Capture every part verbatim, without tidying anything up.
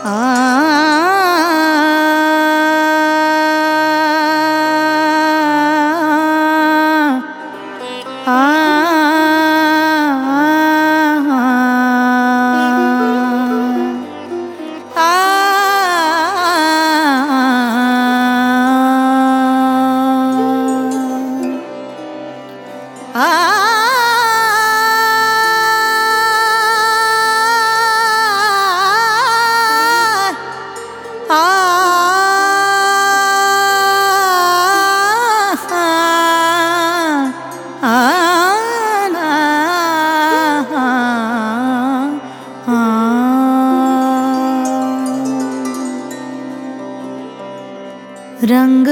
रंग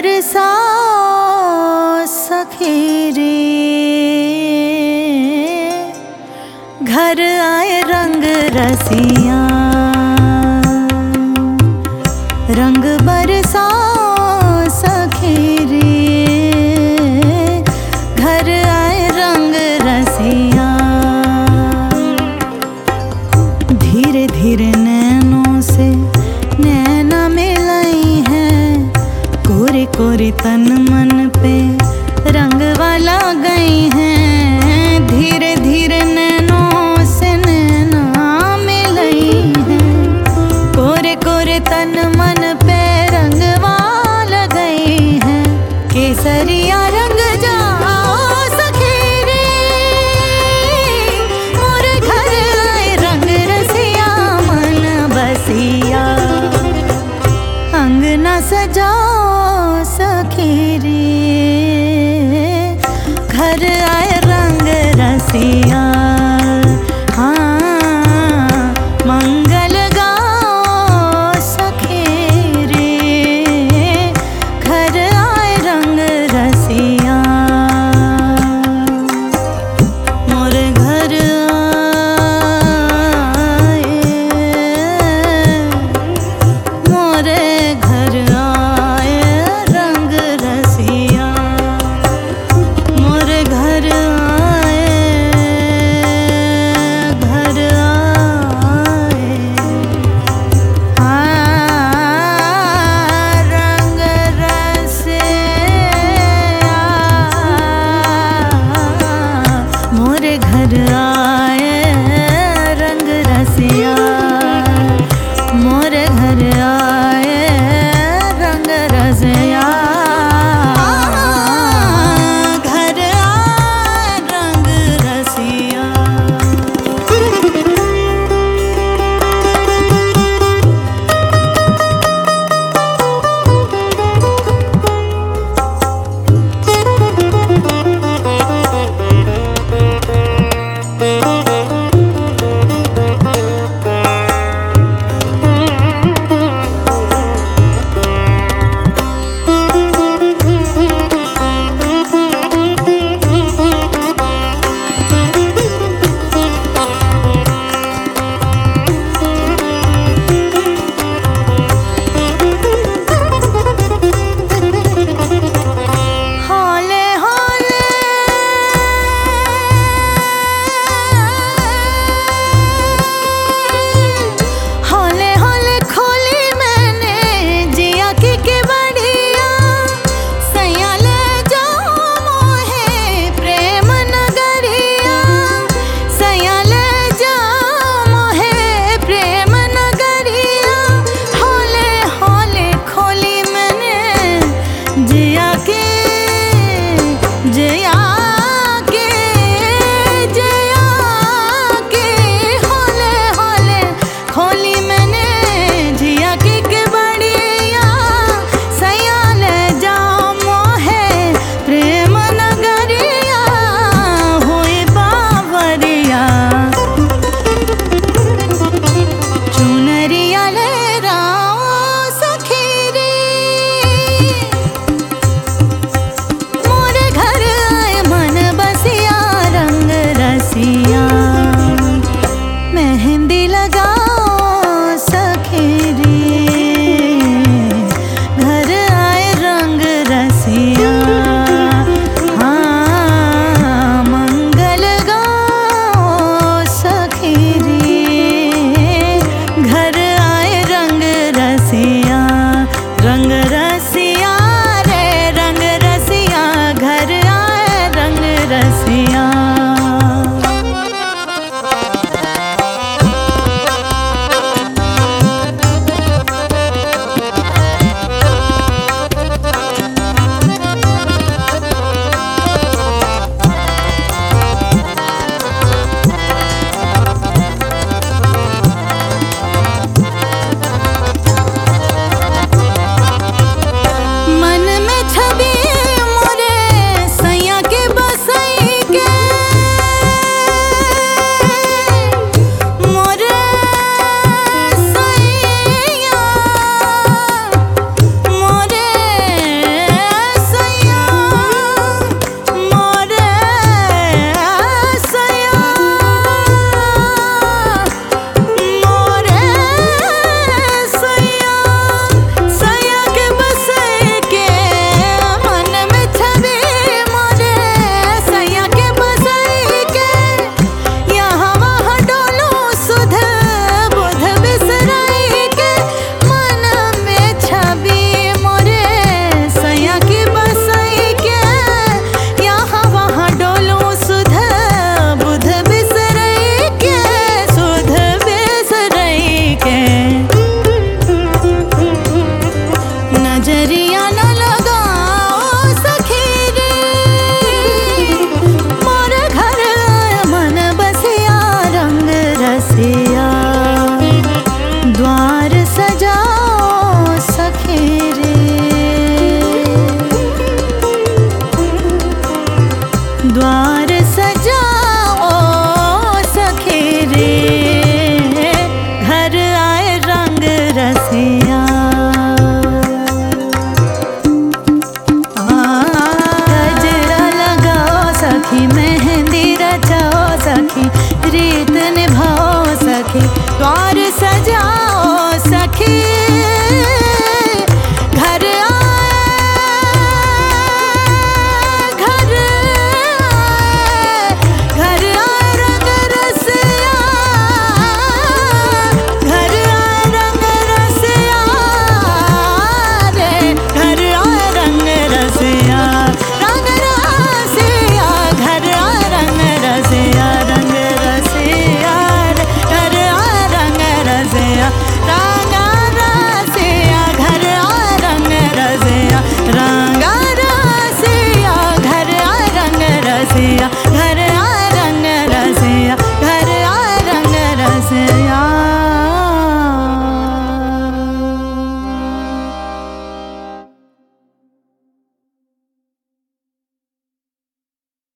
बरसाओ सखी रे, घर आए रंग रसिया। रंग बरसाओ सखी रे, घर आए रंग रसिया। धीरे धीरे नैनों से नैना मिलाई है, कोरे कोरे तन मन पे रंग वाला गई हैं। धीरे धीरे नैनों से नैना मिलाई है, कोरे कोरे तन मन पे रंग वाला गई है। केसरिया रंग जाओ सखी रे, मोरे घर आए रंग रसिया मन बसिया। अंगना सजाओ सखी रे, घर आए रंग रसिया। हाँ मंगल गाओ सखी रे, घर आए रंग रसिया। मोरे घर आए, मोरे घर आए रंग रसिया। मोरे घर आए, घर आए, हाँ रंग रसिया। मोरे घर आए रंग रसिया, मोरे घर आए रंग रसिया। घर आए रंग रसिया। हौले हौले हौले हौले खोली मैंने जिया की केवड़िया। सैया ले जाओ मोहे प्रेम नगरिया, सैया ले जाओ मोहे प्रेम नगरिया। हौले हौले खोली मैंने जिया के, जया के, जया के। हौले हौले खोली मैंने जिया की केवड़िया। सैया ले जाओ मोहे प्रेम नगरिया, हुई बावरिया। चुनरिया ले राओ सखी रे, मोरे घर आए मन बसिया रंग रसिया। मेहंदी लगाओ सखी रे, घर आए रंग रसिया। हाँ मंगल गाओ सखी रे, घर आए के